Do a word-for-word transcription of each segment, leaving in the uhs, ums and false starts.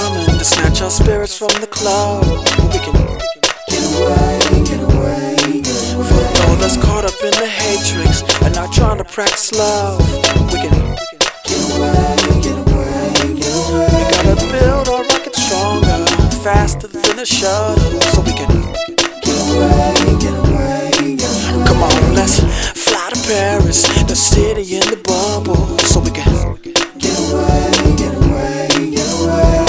coming to snatch our spirits from the club. We can Get away, get away, get away. for all that's caught up in the hatrix and not trying to practice love. We can Get away, get away, get away. We gotta build our rocket stronger, faster than a shuttle, so we can Get away, get away, get away. come on, let's fly to Paris, the city in the bubble, so we can Get away, get away, get away.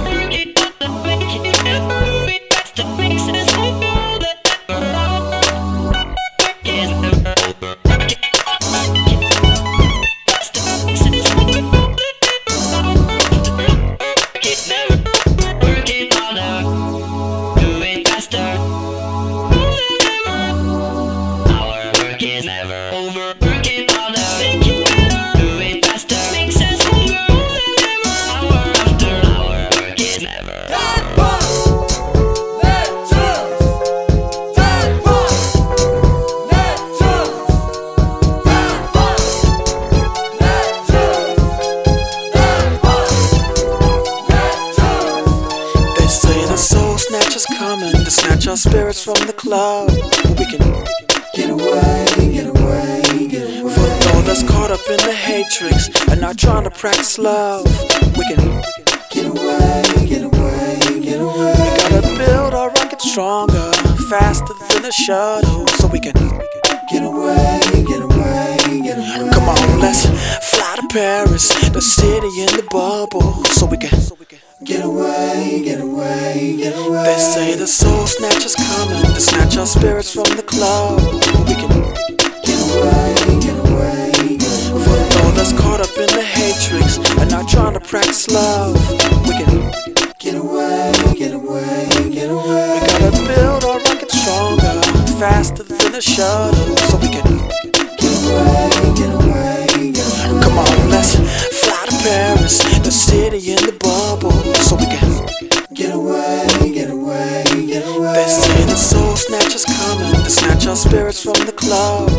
Coming to snatch our spirits from the club. We can Get away, get away, get away. for all that's caught up in the hatrix and not trying to practice love. We can Get away, get away, get away. We gotta build our rocket stronger, faster than a shuttle, so we can Get away, get away, get away. come on, let's fly to Paris, the city in the bubble, so we can Get away, get away, get away. They say the soul snatcher's coming to snatch our spirits from the club. We can Get away, get away, get away. for all that's caught up in the hatrix and not trying to practice love. We can Get away, get away, get away. We gotta build our rocket stronger, faster than a shuttle, so we can Get away, get away, get away. come on, let's fly to Paris, the city in the bubble, so we can Get away, get away, get away. They say the soul snatcher's coming to snatch our spirits from the club.